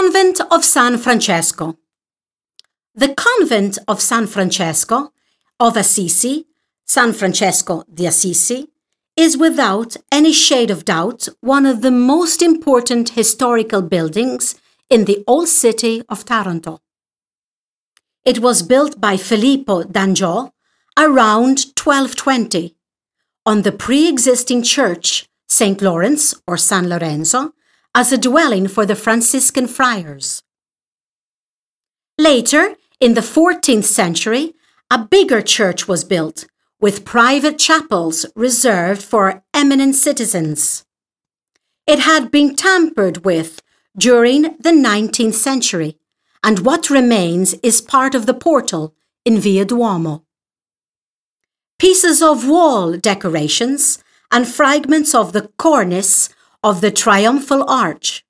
Convent of San Francesco. The Convent of San Francesco of Assisi, San Francesco di Assisi, is without any shade of doubt one of the most important historical buildings in the old city of Taranto. It was built by Filippo d'Angiò around 1220 on the pre-existing church St. Lawrence or San Lorenzo as a dwelling for the Franciscan friars. Later, in the 14th century, a bigger church was built with private chapels reserved for eminent citizens. It had been tampered with during the 19th century, and what remains is part of the portal in Via Duomo. Pieces of wall decorations and fragments of the cornice of the triumphal arch.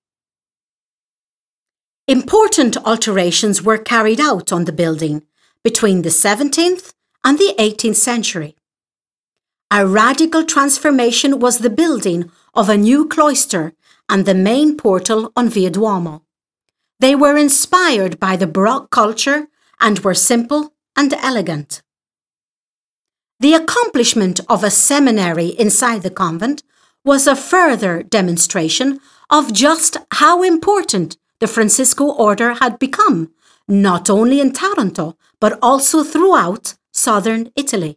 Important alterations were carried out on the building between the 17th and the 18th century. A radical transformation was the building of a new cloister and the main portal on Via Duomo. They were inspired by the Baroque culture and were simple and elegant. The accomplishment of a seminary inside the convent was a further demonstration of just how important the Francisco order had become, not only in Taranto, but also throughout southern Italy.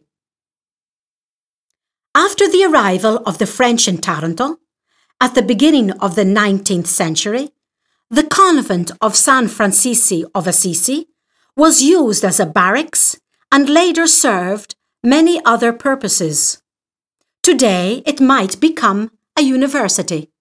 After the arrival of the French in Taranto, at the beginning of the 19th century, the convent of San Francisco of Assisi was used as a barracks and later served many other purposes. Today, it might become a university.